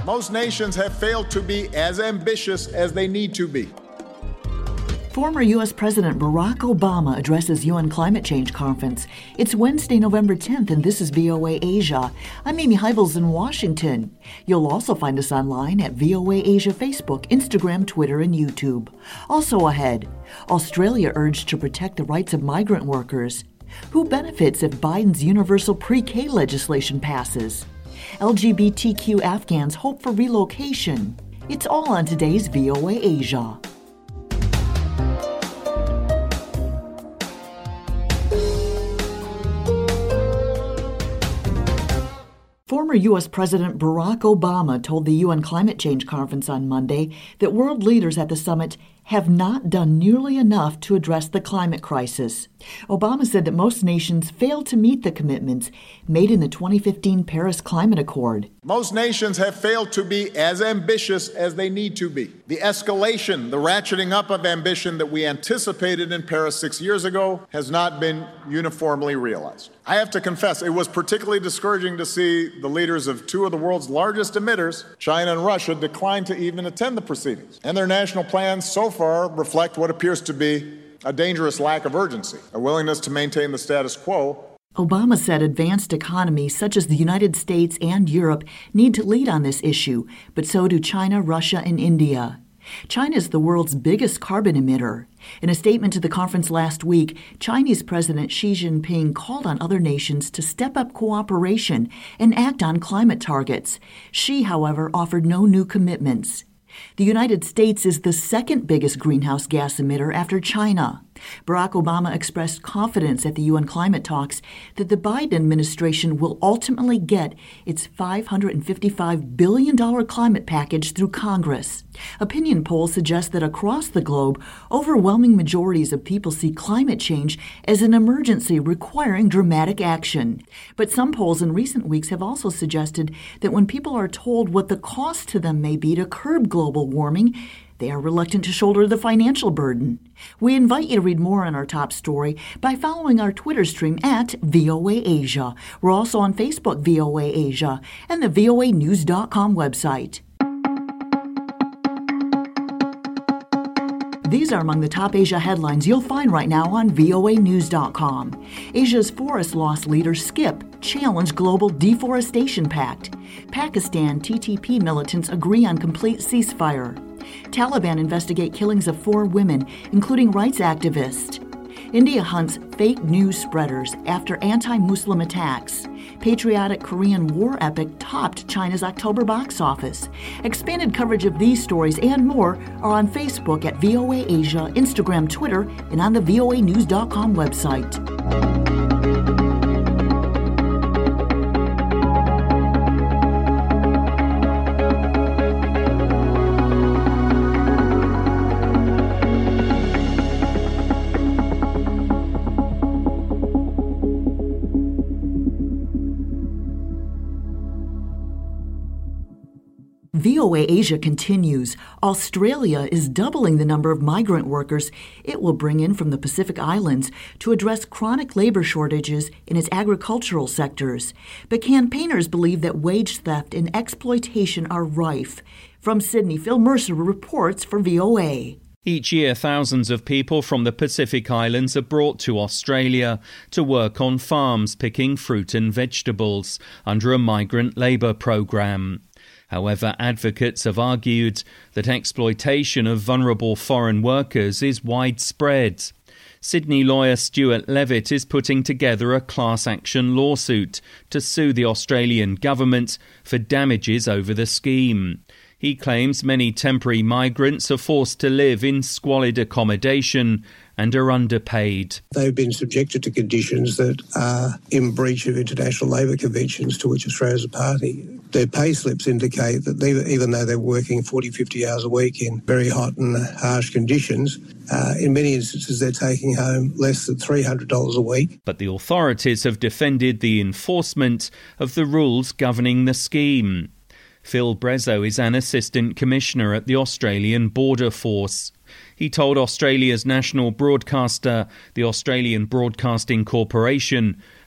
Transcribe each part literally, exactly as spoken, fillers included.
Most nations have failed to be as ambitious as they need to be. Former U S. President Barack Obama addresses U N Climate Change Conference. It's Wednesday, November tenth, and this is V O A Asia. I'm Amy Heibels in Washington. You'll also find us online at V O A Asia Facebook, Instagram, Twitter, and YouTube. Also ahead, Australia urged to protect the rights of migrant workers. Who benefits if Biden's universal pre-K legislation passes? L G B T Q Afghans hope for relocation. It's all on today's V O A Asia. Former U S. President Barack Obama told the U N Climate Change Conference on Monday that world leaders at the summit have not done nearly enough to address the climate crisis. Obama said that most nations failed to meet the commitments made in the twenty fifteen Paris Climate Accord. Most nations have failed to be as ambitious as they need to be. The escalation, the ratcheting up of ambition that we anticipated in Paris six years ago has not been uniformly realized. I have to confess, it was particularly discouraging to see the leaders of two of the world's largest emitters, China and Russia, decline to even attend the proceedings. And their national plans so far reflect what appears to be a dangerous lack of urgency, a willingness to maintain the status quo. Obama said advanced economies such as the United States and Europe need to lead on this issue, but so do China, Russia, and India. China is the world's biggest carbon emitter. In a statement to the conference last week, Chinese President Xi Jinping called on other nations to step up cooperation and act on climate targets. Xi, however, offered no new commitments. The United States is the second biggest greenhouse gas emitter after China. Barack Obama expressed confidence at the U N climate talks that the Biden administration will ultimately get its five hundred fifty-five billion dollars climate package through Congress. Opinion polls suggest that across the globe, overwhelming majorities of people see climate change as an emergency requiring dramatic action. But some polls in recent weeks have also suggested that when people are told what the cost to them may be to curb global warming, they are reluctant to shoulder the financial burden. We invite you to read more on our top story by following our Twitter stream at V O A Asia. We're also on Facebook, V O A Asia, and the V O A news dot com website. These are among the top Asia headlines you'll find right now on V O A news dot com. Asia's forest loss leader Skip challenged global deforestation pact. Pakistan T T P militants agree on complete ceasefire. Taliban investigate killings of four women, including rights activists. India hunts fake news spreaders after anti-Muslim attacks. Patriotic Korean war epic topped China's October box office. Expanded coverage of these stories and more are on Facebook at V O A Asia, Instagram, Twitter, and on the V O A news dot com website. V O A Asia continues. Australia is doubling the number of migrant workers it will bring in from the Pacific Islands to address chronic labor shortages in its agricultural sectors. But campaigners believe that wage theft and exploitation are rife. From Sydney, Phil Mercer reports for V O A. Each year, thousands of people from the Pacific Islands are brought to Australia to work on farms picking fruit and vegetables under a migrant labour programme. However, advocates have argued that exploitation of vulnerable foreign workers is widespread. Sydney lawyer Stuart Levitt is putting together a class action lawsuit to sue the Australian government for damages over the scheme. He claims many temporary migrants are forced to live in squalid accommodation and are underpaid. They've been subjected to conditions that are in breach of international labour conventions to which Australia is a party. Their pay slips indicate that they, even though they're working forty, fifty hours a week in very hot and harsh conditions, uh, in many instances they're taking home less than three hundred dollars a week. But the authorities have defended the enforcement of the rules governing the scheme. Phil Brezzo is an assistant commissioner at the Australian Border Force. He told Australia's national broadcaster, the Australian Broadcasting Corporation,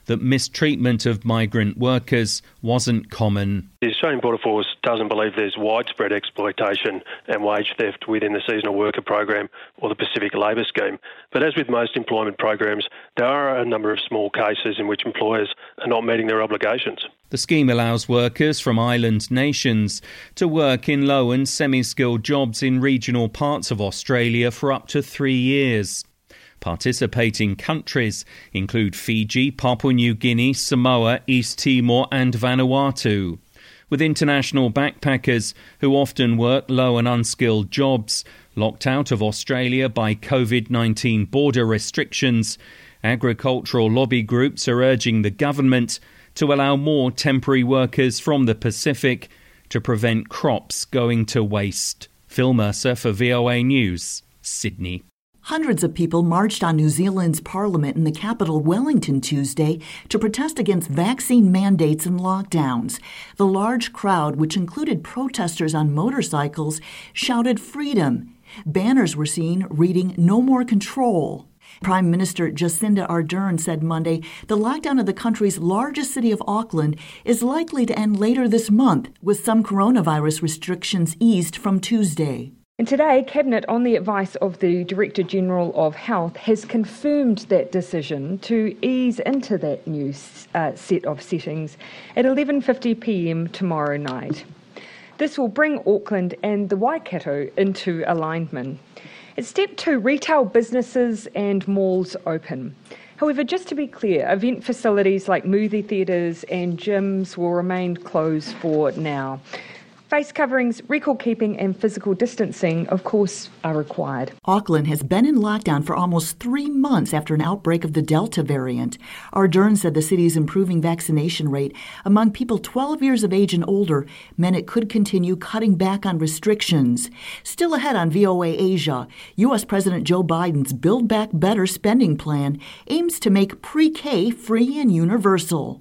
that mistreatment of migrant workers wasn't common. The Australian Border Force doesn't believe there's widespread exploitation and wage theft within the seasonal worker program or the Pacific Labour Scheme. But as with most employment programs, there are a number of small cases in which employers are not meeting their obligations. The scheme allows workers from island nations to work in low and semi-skilled jobs in regional parts of Australia for up to three years. Participating countries include Fiji, Papua New Guinea, Samoa, East Timor and Vanuatu. With international backpackers who often work low and unskilled jobs, locked out of Australia by covid nineteen border restrictions, agricultural lobby groups are urging the government to allow more temporary workers from the Pacific to prevent crops going to waste. Phil Mercer for V O A News, Sydney. Hundreds of people marched on New Zealand's parliament in the capital, Wellington, Tuesday to protest against vaccine mandates and lockdowns. The large crowd, which included protesters on motorcycles, shouted freedom. Banners were seen reading "No More Control." Prime Minister Jacinda Ardern said Monday the lockdown of the country's largest city of Auckland is likely to end later this month, with some coronavirus restrictions eased from Tuesday. And today, Cabinet, on the advice of the Director-General of Health, has confirmed that decision to ease into that new uh, set of settings at eleven fifty p m tomorrow night. This will bring Auckland and the Waikato into alignment. At step two, retail businesses and malls open. However, just to be clear, event facilities like movie theatres and gyms will remain closed for now. Face coverings, record keeping and physical distancing, of course, are required. Auckland has been in lockdown for almost three months after an outbreak of the Delta variant. Ardern said the city's improving vaccination rate among people twelve years of age and older meant it could continue cutting back on restrictions. Still ahead on V O A Asia, U S President Joe Biden's Build Back Better spending plan aims to make pre-K free and universal.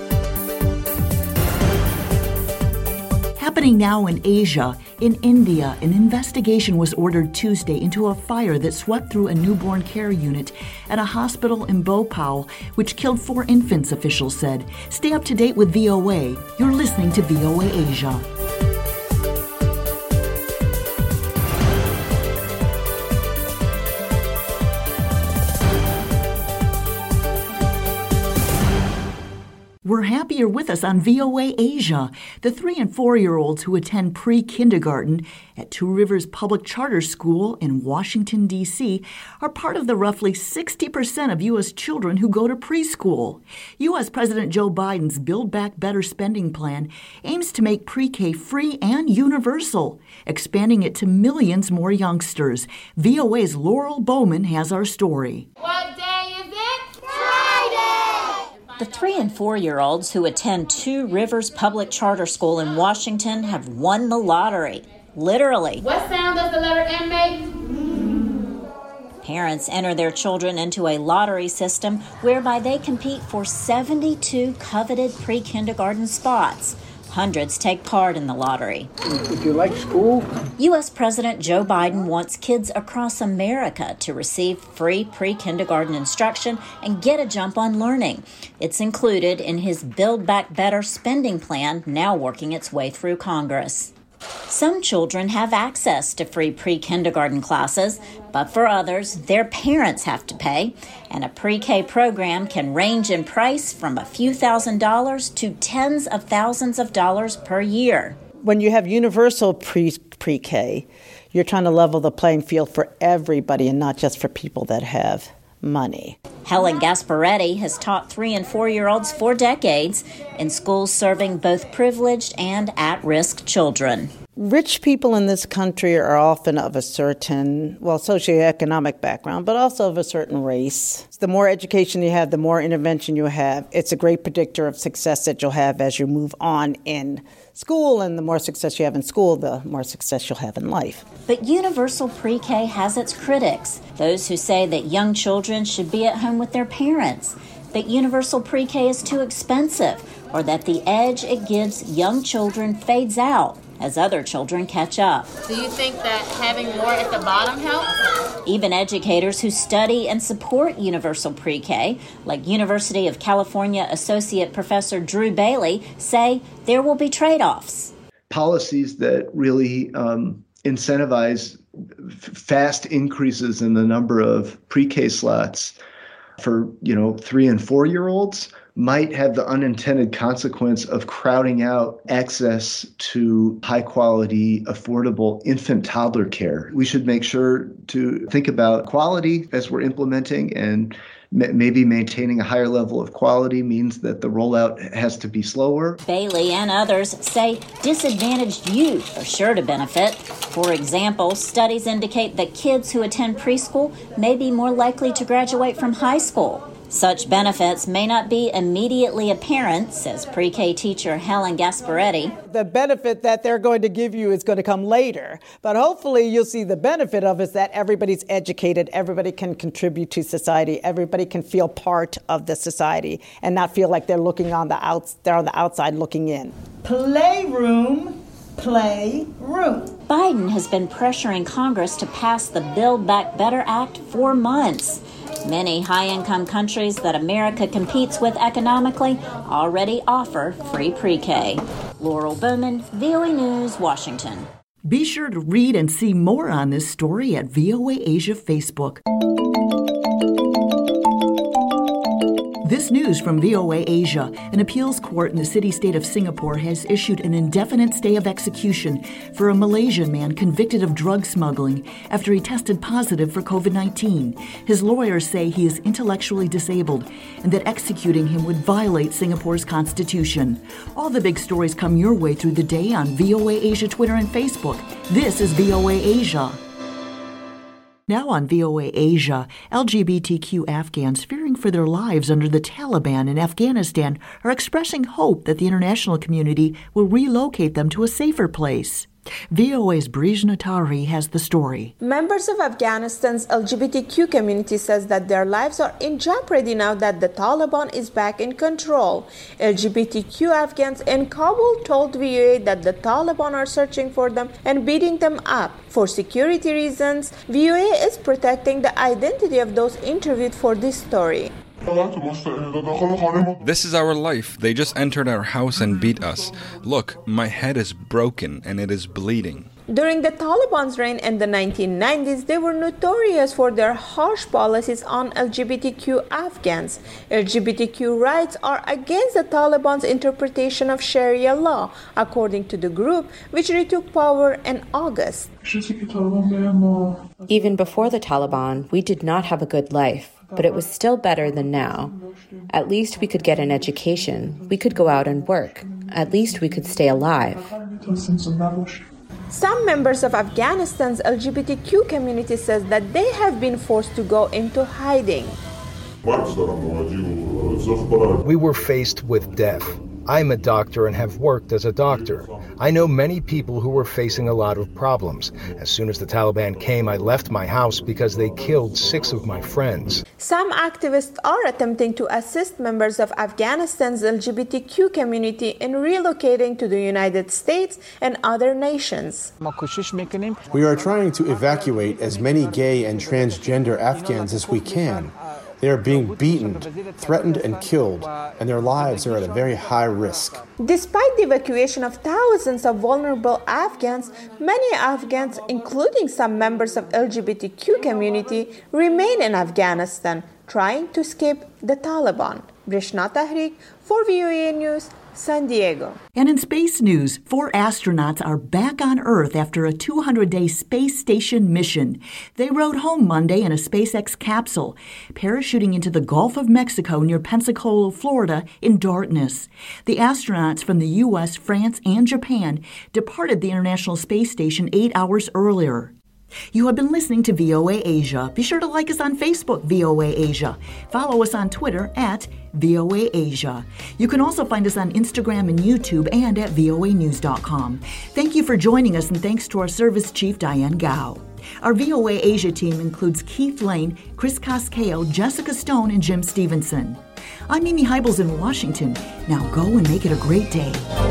Happening now in Asia, in India, an investigation was ordered Tuesday into a fire that swept through a newborn care unit at a hospital in Bhopal, which killed four infants, officials said. Stay up to date with V O A. You're listening to V O A Asia. We're happy you're with us on V O A Asia. The three and four-year-olds who attend pre-kindergarten at Two Rivers Public Charter School in Washington, D C are part of the roughly sixty percent of U S children who go to preschool. U S President Joe Biden's Build Back Better spending plan aims to make pre-K free and universal, expanding it to millions more youngsters. V O A's Laurel Bowman has our story. What day is it? Friday! The three and four-year-olds who attend Two Rivers Public Charter School in Washington have won the lottery, literally. What sound does the letter M make? Parents enter their children into a lottery system whereby they compete for seventy-two coveted pre-kindergarten spots. Hundreds take part in the lottery. Would you like school? U S President Joe Biden wants kids across America to receive free pre-kindergarten instruction and get a jump on learning. It's included in his Build Back Better spending plan, now working its way through Congress. Some children have access to free pre-kindergarten classes, but for others, their parents have to pay, and a pre-K program can range in price from a few thousand dollars to tens of thousands of dollars per year. When you have universal pre- pre-K, you're trying to level the playing field for everybody and not just for people that have money. Helen Gasparetti has taught three and four-year-olds for decades in schools serving both privileged and at-risk children. Rich people in this country are often of a certain, well, socioeconomic background, but also of a certain race. The more education you have, the more intervention you have. It's a great predictor of success that you'll have as you move on in school, and the more success you have in school, the more success you'll have in life. But universal pre-K has its critics, those who say that young children should be at home with their parents, that universal pre-K is too expensive, or that the edge it gives young children fades out. as other children catch up. Do you think that having more at the bottom helps? Even educators who study and support universal pre-K, like University of California Associate Professor Drew Bailey, say there will be trade-offs. Policies that really um, incentivize f- fast increases in the number of pre-K slots for, you know, three and four-year-olds might have the unintended consequence of crowding out access to high-quality, affordable infant toddler care. We should make sure to think about quality as we're implementing, and m- maybe maintaining a higher level of quality means that the rollout has to be slower. Bailey and others say disadvantaged youth are sure to benefit. For example, studies indicate that kids who attend preschool may be more likely to graduate from high school. Such benefits may not be immediately apparent, says pre-K teacher Helen Gasparetti. The benefit that they're going to give you is going to come later, but hopefully you'll see the benefit of is that everybody's educated, everybody can contribute to society, everybody can feel part of the society and not feel like they're looking on the outs, they're on the outside looking in. Playroom, playroom. Biden has been pressuring Congress to pass the Build Back Better Act for months. Many high-income countries that America competes with economically already offer free pre-K. Laurel Bowman, V O A News, Washington. Be sure to read and see more on this story at V O A Asia Facebook. This news from V O A Asia. An appeals court in the city-state of Singapore has issued an indefinite stay of execution for a Malaysian man convicted of drug smuggling after he tested positive for covid nineteen. His lawyers say he is intellectually disabled and that executing him would violate Singapore's constitution. All the big stories come your way through the day on V O A Asia Twitter and Facebook. This is V O A Asia. Now on V O A Asia, L G B T Q Afghans fearing for their lives under the Taliban in Afghanistan are expressing hope that the international community will relocate them to a safer place. V O A's Breeze Natari has the story. Members of Afghanistan's L G B T Q community says that their lives are in jeopardy now that the Taliban is back in control. L G B T Q Afghans in Kabul told V O A that the Taliban are searching for them and beating them up. For security reasons, V O A is protecting the identity of those interviewed for this story. This is our life. They just entered our house and beat us. Look, my head is broken and it is bleeding. During the Taliban's reign in the nineteen nineties, they were notorious for their harsh policies on L G B T Q Afghans. L G B T Q rights are against the Taliban's interpretation of Sharia law, according to the group, which retook power in August. Even before the Taliban, we did not have a good life, but it was still better than now. At least we could get an education. We could go out and work. At least we could stay alive. Some members of Afghanistan's L G B T Q community says that they have been forced to go into hiding. We were faced with death. I'm a doctor and have worked as a doctor. I know many people who were facing a lot of problems. As soon as the Taliban came, I left my house because they killed six of my friends. Some activists are attempting to assist members of Afghanistan's L G B T Q community in relocating to the United States and other nations. We are trying to evacuate as many gay and transgender Afghans as we can. They are being beaten, threatened, and killed, and their lives are at a very high risk. Despite the evacuation of thousands of vulnerable Afghans, many Afghans, including some members of L G B T Q community, remain in Afghanistan, trying to escape the Taliban. Brishna Tahrik for V O A News, San Diego. And in space news, four astronauts are back on Earth after a two hundred day space station mission. They rode home Monday in a SpaceX capsule, parachuting into the Gulf of Mexico near Pensacola, Florida, in darkness. The astronauts from the U S, France, and Japan departed the International Space Station eight hours earlier. You have been listening to V O A Asia. Be sure to like us on Facebook, V O A Asia. Follow us on Twitter at V O A Asia. You can also find us on Instagram and YouTube and at V O A news dot com. Thank you for joining us, and thanks to our service chief, Diane Gao. Our V O A Asia team includes Keith Lane, Chris Cascale, Jessica Stone, and Jim Stevenson. I'm Mimi Heibels in Washington. Now go and make it a great day.